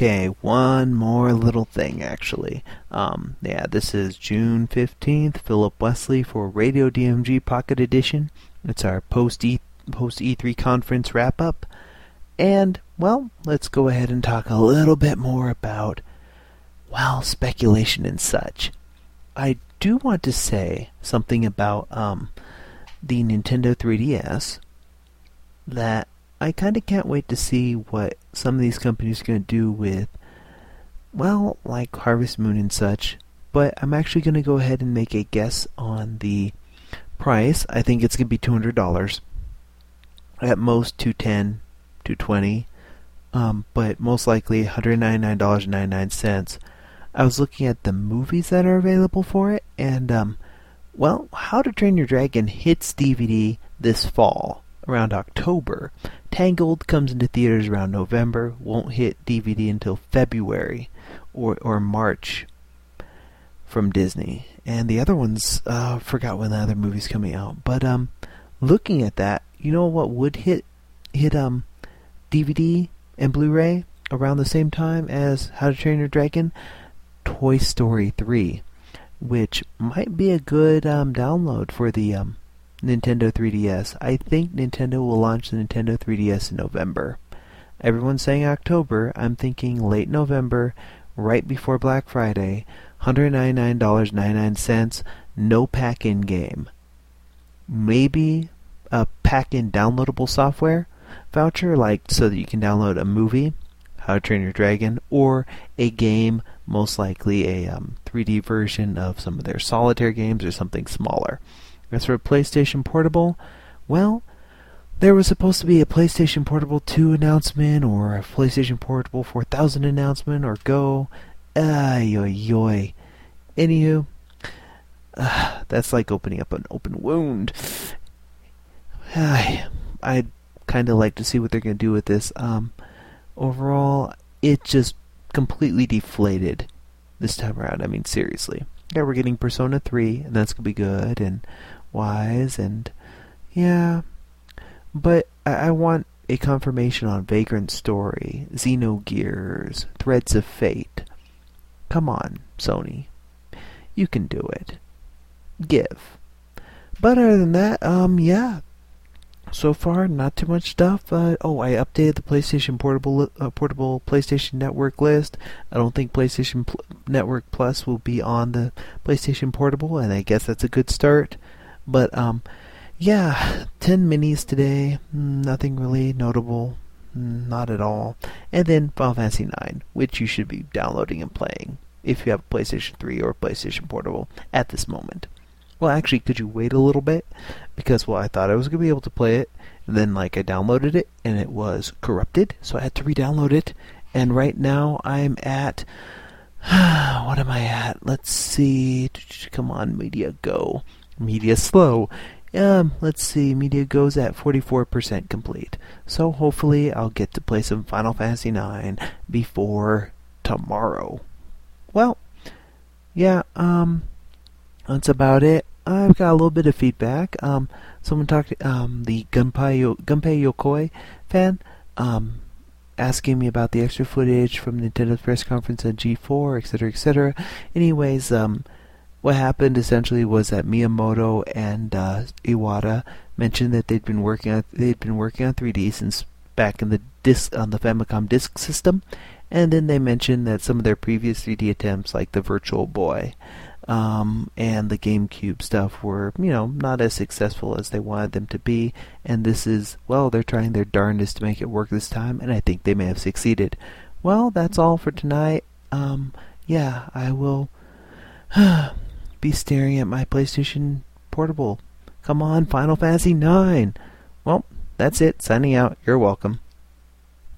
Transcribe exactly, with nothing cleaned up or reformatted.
Okay, one more little thing, actually. Um, yeah, this is June fifteenth, Philip Wesley for Radio D M G Pocket Edition. It's our post-E post E three conference wrap-up. And, well, let's go ahead and talk a little bit more about, well, speculation and such. I do want to say something about um, the Nintendo three D S that I kind of can't wait to see what some of these companies are going to do with, well, like Harvest Moon and such. But I'm actually going to go ahead and make a guess on the price. I think it's going to be two hundred dollars. At most two hundred ten dollars, two hundred twenty dollars. Um, but most likely one hundred ninety-nine dollars and ninety-nine cents. I was looking at the movies that are available for it, and, um, well, How to Train Your Dragon hits D V D this fall, around October. Tangled comes into theaters around November, won't hit D V D until February or or March from Disney. And the other ones, uh, forgot when the other movie's coming out. But um, looking at that, you know what would hit hit um D V D and Blu-ray around the same time as How to Train Your Dragon? Toy Story three, which might be a good um, download for the um, Nintendo three D S. I think Nintendo will launch the Nintendo three D S in November. Everyone's saying October. I'm thinking late November, right before Black Friday. one hundred ninety-nine dollars and ninety-nine cents, no pack-in game. Maybe a pack-in downloadable software voucher, like so that you can download a movie, How to Train Your Dragon, or a game, most likely a um, three D version of some of their solitaire games or something smaller. As for PlayStation Portable, well, there was supposed to be a PlayStation Portable two announcement or a PlayStation Portable four thousand announcement or Go. Ay, oy, oy. Anywho, uh, that's like opening up an open wound. Ay, I'd kind of like to see what they're going to do with this. Um, overall, it just completely deflated this time around. I mean, seriously. Yeah, we're getting Persona three, and that's going to be good and wise, and yeah. But I, I want a confirmation on Vagrant Story, Xenogears, Threads of Fate. Come on, Sony. You can do it. Give. But other than that, um, yeah. So far, not too much stuff. Uh, oh, I updated the PlayStation Portable uh, portable PlayStation Network list. I don't think PlayStation Pl- Network Plus will be on the PlayStation Portable, and I guess that's a good start. But um, yeah, ten minis today. Nothing really notable, not at all. And then Final Fantasy nine, which you should be downloading and playing if you have a PlayStation three or a PlayStation Portable at this moment. Well, actually, could you wait a little bit? Because, well, I thought I was going to be able to play it. And then, like, I downloaded it, and it was corrupted. So I had to re-download it. And right now, I'm at... what am I at? Let's see. Come on, Media Go. Media slow. Um, let's see. Media Go's at forty-four percent complete. So hopefully, I'll get to play some Final Fantasy nine before tomorrow. Well, yeah, um... that's about it. I've got a little bit of feedback. Um, someone talked, um, the Gunpei, Yo- Gunpei Yokoi fan, um, asking me about the extra footage from Nintendo's press conference at G four, et cetera, et cetera. Anyways, um, what happened essentially was that Miyamoto and uh, Iwata mentioned that they'd been working on they'd been working on three D since back in the disc on the Famicom Disk System, and then they mentioned that some of their previous three D attempts, like the Virtual Boy, Um, and the GameCube stuff were, you know, not as successful as they wanted them to be, and this is, well, they're trying their darndest to make it work this time, and I think they may have succeeded. Well, that's all for tonight. Um, yeah, I will be staring at my PlayStation Portable. Come on, Final Fantasy nine! Well, that's it. Signing out. You're welcome.